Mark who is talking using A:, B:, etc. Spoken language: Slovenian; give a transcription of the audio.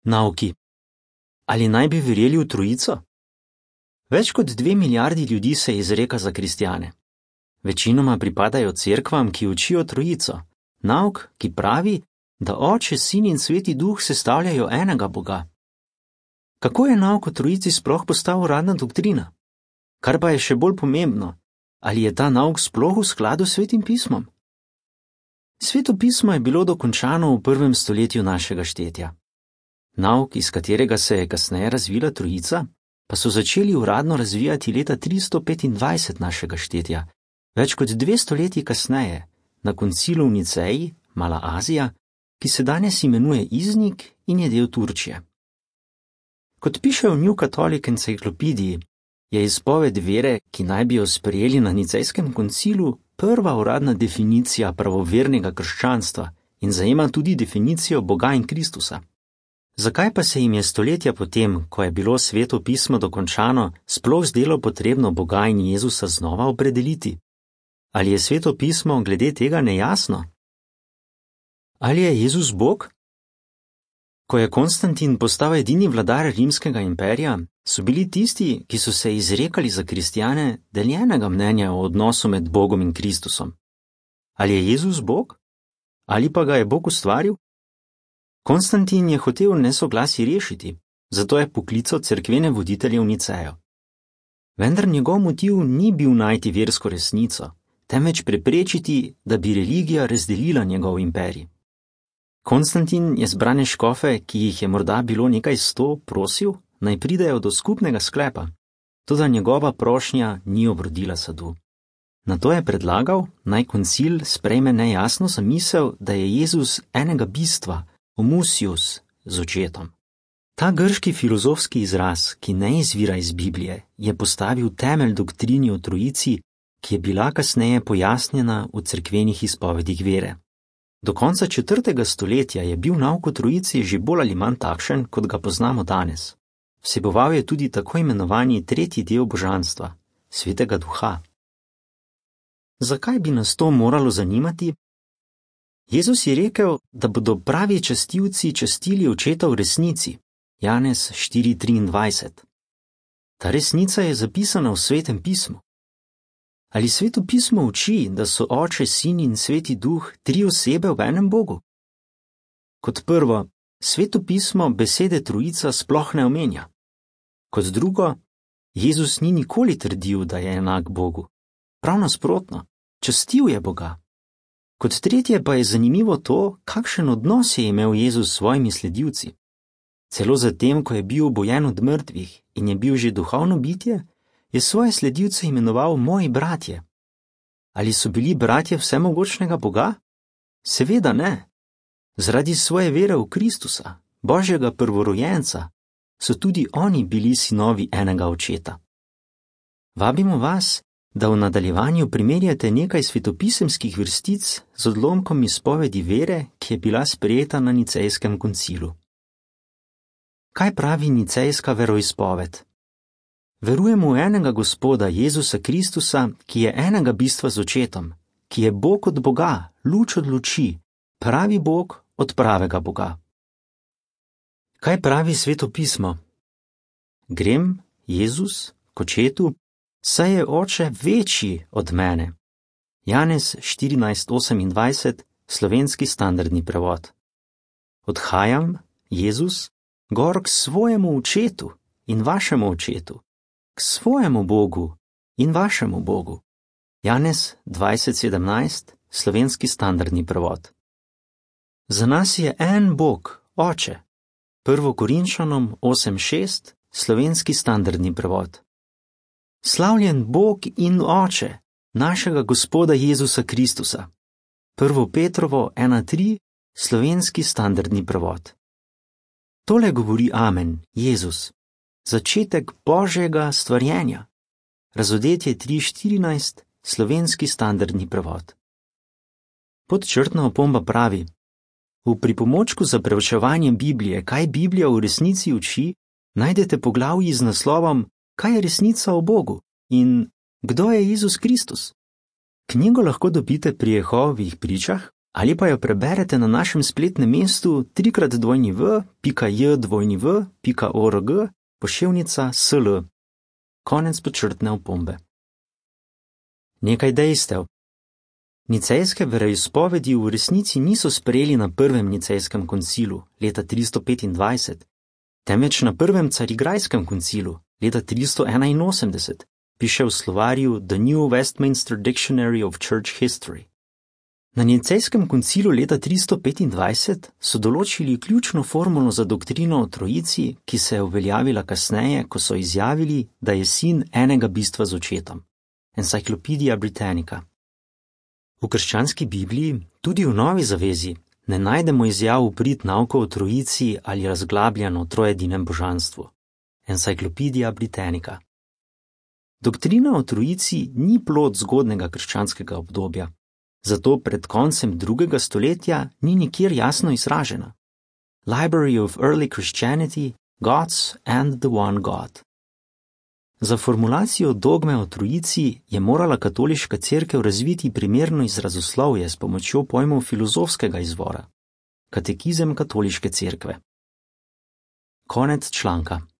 A: Nauki. Ali naj bi verjeli v trojico? Več kot 2 milijardi ljudi se izreka za kristjane. Večinoma pripadajo cerkvam, ki učijo trojico, nauk, ki pravi, da Oče, Sin in Sveti Duh sestavljajo enega Boga. Kako je nauk o trojici sploh postal uradna doktrina? Kar pa je še bolj pomembno, ali je ta nauk sploh v skladu s Svetim pismom? Sveto pismo je bilo dokončano v 1. stoletju našega štetja. Nauk, iz katerega se je kasneje razvila trojica, pa so začeli uradno razvijati leta 325 našega štetja, več kot 200 leti kasneje, na koncilu v Niceji, Mala Azija, ki se danes imenuje Iznik in je del Turčije. Kot piše v New Catholic Encyclopediji, je izpoved vere, ki naj bi jo sprejeli na Nicejskem koncilu, prva uradna definicija pravovernega krščanstva in zajema tudi definicijo Boga in Kristusa. Zakaj pa se jim je stoletja potem, ko je bilo Sveto pismo dokončano, sploh zdelo potrebno Boga in Jezusa znova opredeliti? Ali je Sveto pismo glede tega nejasno? Ali je Jezus Bog? Ko je Konstantin postal edini vladar rimskega imperija, so bili tisti, ki so se izrekali za kristjane, deljenega mnenja o odnosu med Bogom in Kristusom. Ali je Jezus Bog? Ali pa ga je Bog ustvaril? Konstantin je hotel nesoglasje rešiti, zato je poklical cerkvene voditelje v Nicejo. Vendar njegov motiv ni bil najti versko resnico, temveč preprečiti, da bi religija razdelila njegov imperij. Konstantin je zbrane škofe, ki jih je morda bilo nekaj 100, prosil, naj pridejo do skupnega sklepa, toda njegova prošnja ni obrodila sadu. Nato je predlagal, naj koncil sprejme nejasno zamisel, da je Jezus enega bistva, homusius, z očetom. Ta grški filozofski izraz, ki ne izvira iz Biblije, je postavil temelj doktrini o trojici, ki je bila kasneje pojasnjena v cerkvenih izpovedih vere. Do konca 4. stoletja je bil nauk o trojici že bolj ali manj takšen, kot ga poznamo danes. Vseboval je tudi tako imenovani tretji del božanstva, Svetega Duha. Zakaj bi nas to moralo zanimati? Jezus je rekel, da bodo pravi častilci častili očeta v resnici, Janez 4:23. Ta resnica je zapisana v Svetem pismu. Ali Sveto pismo uči, da so Oče, Sin in Sveti Duh 3 osebe v enem Bogu? Kot prvo, Sveto pismo besede trojica sploh ne omenja. Kot drugo, Jezus ni nikoli trdil, da je enak Bogu. Prav nasprotno, častil je Boga. Kot tretje pa je zanimivo to, kakšen odnos je imel Jezus s svojimi sledilci. Celo zatem, ko je bil obojen od mrtvih in je bil že duhovno bitje, je svoje sledilce imenoval moji bratje. Ali so bili bratje vsemogočnega Boga? Seveda ne. Zaradi svoje vere v Kristusa, Božjega prvorojenca, so tudi oni bili sinovi enega očeta. Vabimo vas, da v nadaljevanju primerjate nekaj svetopisemskih vrstic z odlomkom izpovedi vere, ki je bila sprejeta na Nicejskem koncilu. Kaj pravi nicejska veroizpoved? Verujemo v enega Gospoda Jezusa Kristusa, ki je enega bistva z očetom, ki je Bog od Boga, luč od luči, pravi Bog od pravega Boga. Kaj pravi Sveto pismo? Grem, Jezus, k očetu, saj je Oče večji od mene. Janez 14:28, slovenski standardni prevod. Odhajam, Jezus, gor k svojemu očetu in vašemu očetu, k svojemu Bogu in vašemu Bogu. Janez 20:17, slovenski standardni prevod. Za nas je en Bog, Oče. 1. Korinčanom 8:6, slovenski standardni prevod. Slavljen Bog in Oče našega Gospoda Jezusa Kristusa. 1. Petrovo 1:3, slovenski standardni prevod. Tole govori Amen, Jezus, začetek Božjega stvarjenja. Razodetje 3:14, slovenski standardni prevod. Podčrtna opomba pravi: v pripomočku za preučevanje Biblije, kaj Biblija v resnici uči, najdete poglavji z naslovom Kaj je resnica o Bogu in Kdo je Jezus Kristus? Knjigo lahko dobite pri Jehovovih pričah, ali pa jo preberete na našem spletnem mestu www.jw.org/sl. Konec podčrtne opombe. Nekaj dejstev. Nicejske veroizpovedi v resnici niso sprejeli na prvem nicejskem koncilu leta 325, temveč na prvem carigrajskem koncilu leta 381, piše v slovarju The New Westminster Dictionary of Church History. Na nicejskem koncilu leta 325 so določili ključno formulo za doktrino o trojici, ki se je uveljavila kasneje, ko so izjavili, da je sin enega bistva z očetom. Encyclopedia Britannica. V krščanski Bibliji, tudi v Novi zavezi, ne najdemo izjav v prid naukov o trojici ali razglabljano o trojedinem božanstvu. Encyclopedia Britannica. Doktrina o trojici ni plod zgodnega krščanskega obdobja, zato pred koncem 2. stoletja ni nikjer jasno izražena. Library of Early Christianity, Gods and the One God. Za formulacijo dogme o trojici je morala katoliška cerkev razviti primerno izrazoslovje s pomočjo pojmov filozofskega izvora. Katekizem katoliške cerkve. Konec članka.